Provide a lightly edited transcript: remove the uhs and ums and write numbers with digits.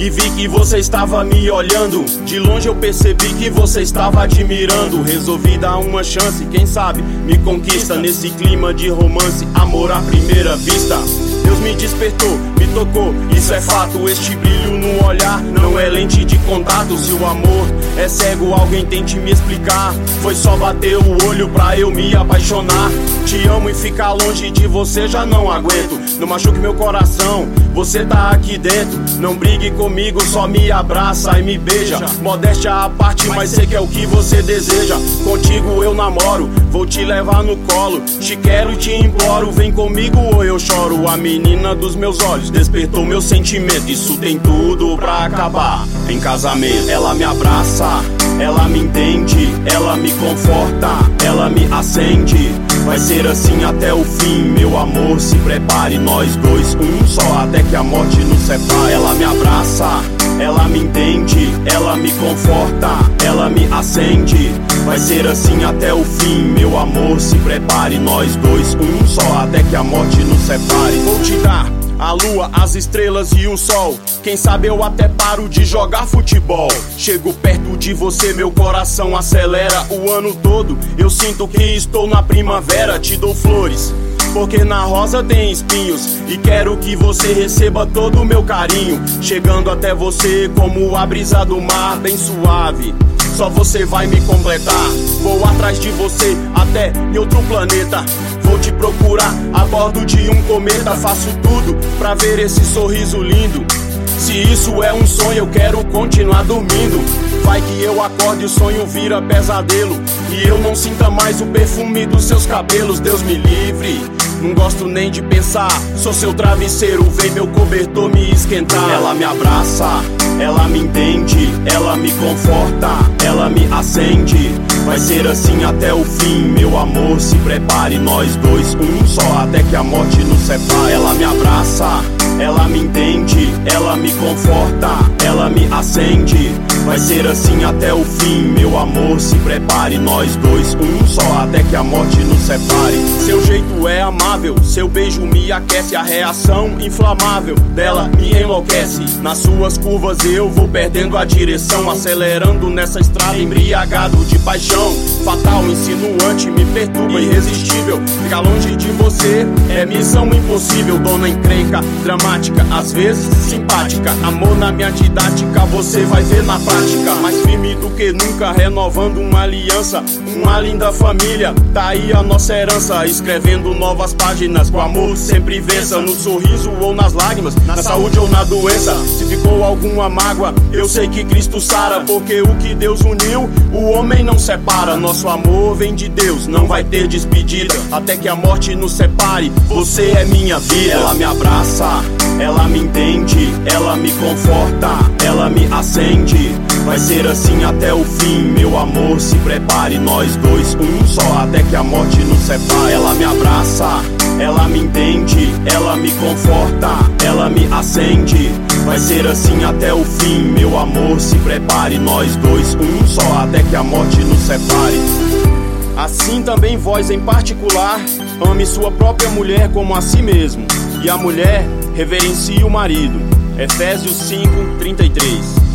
e vi que você estava me olhando. De longe eu percebi que você estava admirando. Resolvi dar uma chance, quem sabe me conquista. Nesse clima de romance, amor à primeira vista. Deus me despertou, me tocou, isso é fato. Este brilho no olhar não é lente de contato. Se o amor é cego, alguém tente me explicar. Foi só bater o olho pra eu me apaixonar. Te amo e ficar longe de você já não aguento. Não machuque meu coração, você tá aqui dentro. Não brigue comigo, só me abraça e me beija. Modéstia à parte, mas sei que é o que você deseja. Contigo eu namoro, vou te levar no colo. Te quero e te imploro, vem comigo ou eu choro. A menina dos meus olhos despertou meu sentimento. Isso tem tudo pra acabar em casamento. Ela me abraça, ela me entende, ela me conforta, ela me acende. Vai ser assim até o fim, meu amor, se prepare. Nós dois, um só, até que a morte nos separe. Ela me abraça, ela me entende, ela me conforta, ela me acende. Vai ser assim até o fim, meu amor, se prepare. Nós dois, um só, até que a morte nos separe. Vou te dar a lua, as estrelas e o sol. Quem sabe eu até paro de jogar futebol. Chego perto de você, meu coração acelera. O ano todo eu sinto que estou na primavera. Te dou flores, porque na rosa tem espinhos, e quero que você receba todo o meu carinho. Chegando até você como a brisa do mar, bem suave. Só você vai me completar. Vou atrás de você até em outro planeta. Vou te procurar a bordo de um cometa. Faço tudo pra ver esse sorriso lindo. Se isso é um sonho, eu quero continuar dormindo. Vai que eu acorde e o sonho vira pesadelo, e eu não sinta mais o perfume dos seus cabelos. Deus me livre, não gosto nem de pensar. Sou seu travesseiro, vem meu cobertor me esquentar. Ela me abraça, ela me entende, ela me conforta, ela me acende. Vai ser assim até o fim, meu amor, se prepare. Nós dois, um só, até que a morte nos separe. Ela me abraça, ela me entende, ela me conforta, ela me acende. Vai ser assim até o fim, meu amor, se prepare. Nós dois, um só, até que a morte nos separe. Seu jeito é amável, seu beijo me aquece. A reação inflamável dela me enlouquece. Nas suas curvas eu vou perdendo a direção, acelerando nessa estrada embriagado de paixão. Fatal, insinuante, me perturba, irresistível. Ficar longe de você é missão impossível. Dona encrenca, dramática, às vezes simpática. Amor na minha didática, você vai ver na prática. Mais firme do que nunca, renovando uma aliança. Uma linda família, tá aí a nossa herança. Escrevendo novas páginas, com amor sempre vença. No sorriso ou nas lágrimas, na saúde ou na doença. Se ficou alguma mágoa, eu sei que Cristo sara. Porque o que Deus uniu, o homem não separa. Nosso amor vem de Deus, não vai ter despedida. Até que a morte nos separe, você é minha vida. Ela me abraça, ela me entende, ela me conforta, ela me acende. Vai ser assim até o fim, meu amor, se prepare. Nós dois, um só, até que a morte nos separe. Ela me abraça, ela me entende, ela me conforta, ela me acende. Vai ser assim até o fim, meu amor, se prepare. Nós dois, um só, até que a morte nos separe. Assim também vós em particular, ame sua própria mulher como a si mesmo, e a mulher reverencie o marido. Efésios 5:33.